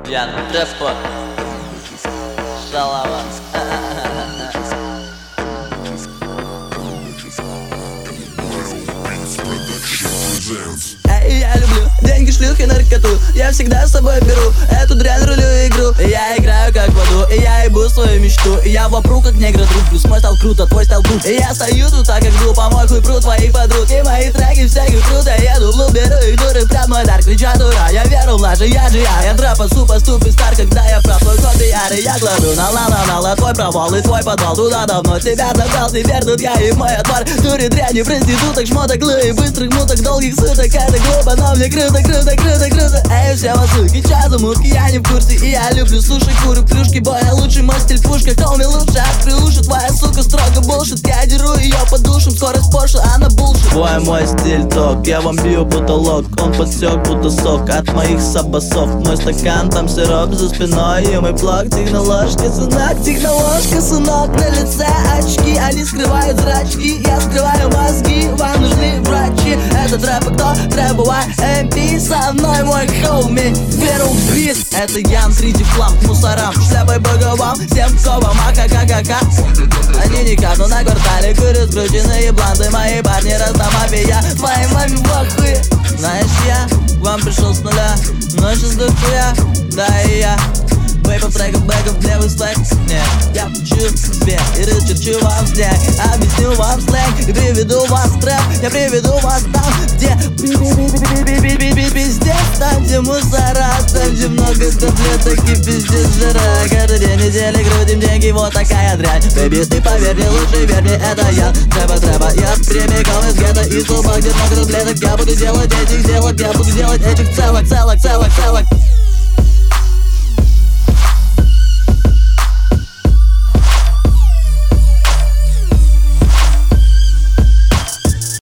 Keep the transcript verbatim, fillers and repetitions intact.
Ян Депо, Шалава. Эй, я люблю деньги, шлюхи, наркоту. Я всегда с собой беру эту дрянь, рулю игру. Я играю как в аду, и я ебу свою мечту. И я вопру как негра друг, плюс мой стал круто, твой стал тут. И я стою тут так как глупо, мой хуй прут твоих подруг. И мои треки всяких круто, еду в лоб, беру их дуры, прям мой дар, кричат ура. Я веру влажу, я же я, я трэпа, супа, ступ и стар, когда я прав. Твой код и ярый, я кладу на ла на на ла, твой провал и твой подвал. Туда давно тебя забрал, теперь тут я и моя тварь. Дури, дряни, проституток, шмоток, лы и быстрых муток, долгих суток. Это глупо, но мне круто, круто, круто, круто. Эй, все мазуки, чё за мутки, я не в курсе. И я люблю слушать, курю плюшки. Бой, я лучший, мой стиль пушка. Кто мне лучше, открой уши. Твоя сука строго булшит. Я деру ее по душам, скорость Порше, она булшит. Бой, мой стиль ток, я вам бью потолок. Он подсек, будто сок от моих сабасов. Мой стакан, там сироп за спиной. И мой блок, техноложка, сынок, техноложка, сынок. На лице очки, они скрывают зрачки. Я скрываю мозги, вам нужны врачи. Это рэп, кто? Трэп, эм пи, со мной мой хоуми, веру в бит. Это Ян, триди флам, мусорам, шляпой по губам, всем ковам, ака-ка-ка-ка. Они никак, но на квартале курят скрученные бланды. Мои парни разномапия, твоей маме похуй. Знаешь, я к вам пришел с нуля, но сейчас дохуя, да и я. Вейпов, треков, бэков, левый слэк. Не, я пучу себе и рычу вам снег. Объясню вам сленг и приведу вас в трэп. Я приведу вас там, где пиздец, там, где мусора, там, где много таблеток и пиздец жира. Каждый день недели крутим деньги, вот такая дрянь. Бэби, ты поверь мне, лучше верь мне, это я. Трэпа, трэпа, я прямиком из гетто, из клуба, где много таблеток. Я буду делать этих, делать, я буду делать этих целок, целок, целок, целок.